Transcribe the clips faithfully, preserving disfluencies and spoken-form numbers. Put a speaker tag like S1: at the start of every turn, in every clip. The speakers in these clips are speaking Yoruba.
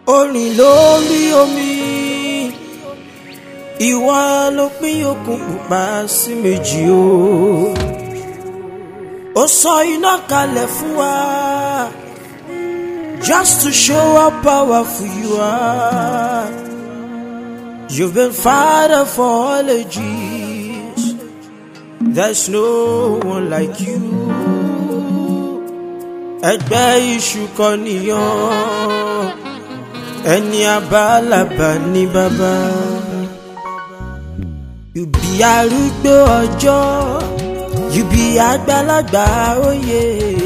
S1: orin lórí omi ìwọ ló pín òkun pupa sí méjì o ó sọ iná kalẹ̀ fún wa just to show how powerful you are. You've been Father for all ages. There's no one like you. Ẹgbẹ́ iṣu kan nìyàn, ẹni abálàbà ní bàbá. You be arúgbó ọjọ́, you be àgbàlagbà òye.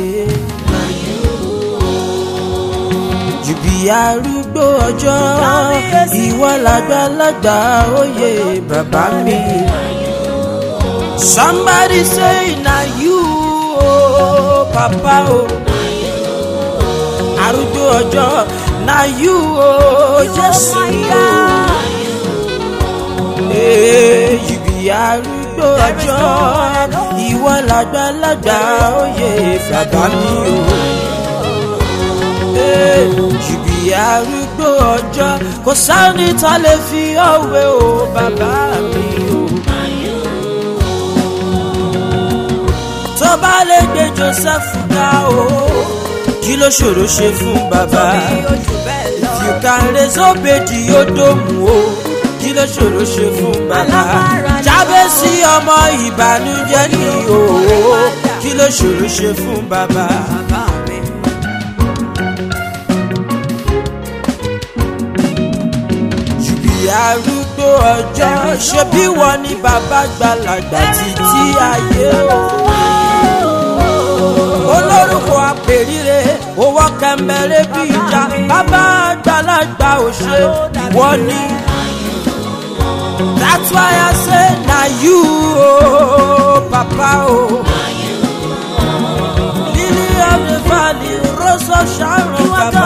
S1: You be arúgbó ọjọ́, ìwọ làgbàlagbà òye bàbá mi. Somebody say na you oh papa oh. Arúgbó ọjọ́ na you oh Jésù oh. Hey, you be arúgbó ọjọ́, ìwọ làgbàlagbà òye bàbá mi oh. Hey, you be arúgbó ọjọ́, kò sáni tá lè fi ọ̀wé o bàbá mi o. Tó bá lè gbé Joseph ga o, kí ló ṣòro ṣe fún bàbá? If you can raise Obedi Odomu o, kí ló ṣòro ṣe fún bàbá? Jábésì ọmọ ìbànújẹ́ ni o, kí ló ṣòro ṣe fún bàbá? Arúgbó ọjọ́, ṣe bí wọ́n ní bàbá gbàlagbà títí ayé o. Olórúkọ àpèrire, owó kẹmẹrẹ bí ìjà, bàbá gbàlagbà ò ṣe ìwọ ni. That's why I say na you oh papa oh. Lily of the valley, Rose of Sharon, bàbá.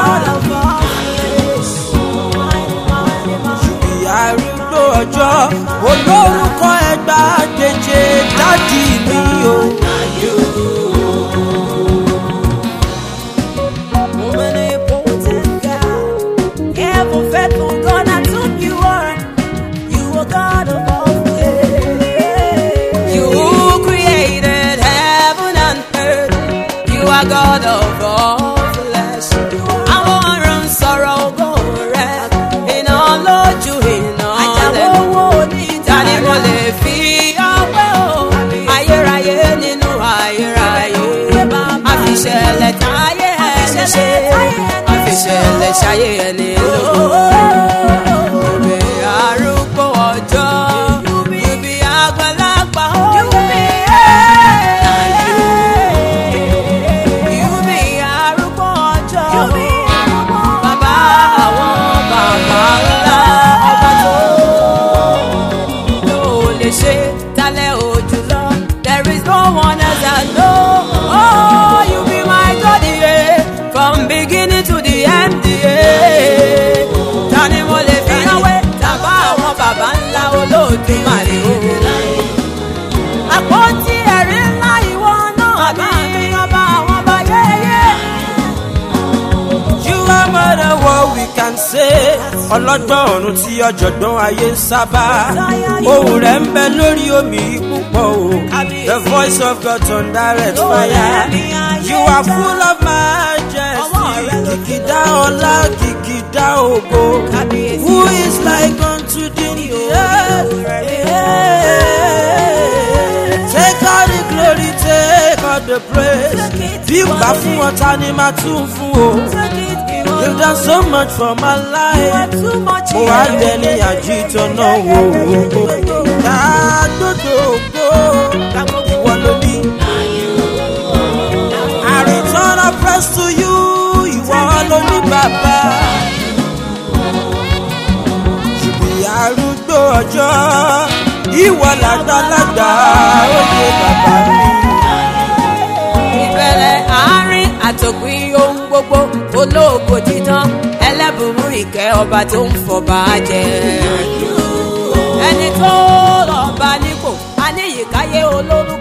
S1: Arúgbó ọjọ́, olórúkọ ẹgbà keje dádì mi o.
S2: You created heaven and earth. You are God of all flesh. Àwọn ọ̀run sọ̀rọ̀ ògo rẹ̀, iná lójú iná lẹ́nu. Tani mo lè fi ọwọ́ o? Ayérayé nínú ayérayé. Àfiṣẹ̀lẹ̀ táyé ẹni ṣe, àfiṣẹ̀lẹ̀ ṣayé ẹni lógo. Ibi arúgbó ọjọ́, ibi àgbàlagbà òye. Ibi arúgbó ọjọ́, bàbá àwọn bàbá ńlá. There is no one else I know. Oh, you be my God, yeah. From beginning to the end, yeah. Tani mo lè fi awé, tàbá àwọn bàbá ńlá Olódùmarè o. Àpótí ẹ̀rí ńlá ìwọ náà bí ọba àwọn ọba yéyé.
S1: You are more than what we can say. Ọlọ́gbọ́n ọ̀run tí ọ̀jọ̀gbọ́n ayé ń sábà. Ohùn rẹ̀ ń bẹ lórí omi púpọ̀ o. The voice of God thundereth fire. You are full of majesty. Kìkìdá ọlá, kìkìdá ògo. Who is like unto thee? Take all the glory, take all the praise. Bí gbà fún ọ̀tá ni màá tún fún o. You've done so much for my life. Mo wá dẹni àjítọ̀ náà wò ó. Dàgbòdo ògbó, ìwọ ló ní. I return our praise to you, ìwọ ló ní bàbá. Ṣùgbọ́n arúgbó ọjọ́, ìwọ làgbàlagbà òye bàbá mi.
S2: Ìbẹ̀rẹ̀ àárín àtòpin ohun gbogbo, ológo dídán, ẹlẹ́bùrú ìkẹ́ ọba tó ń fọba jẹ. Ẹni tó lọ́ba nípò, aníyìkáyé olórú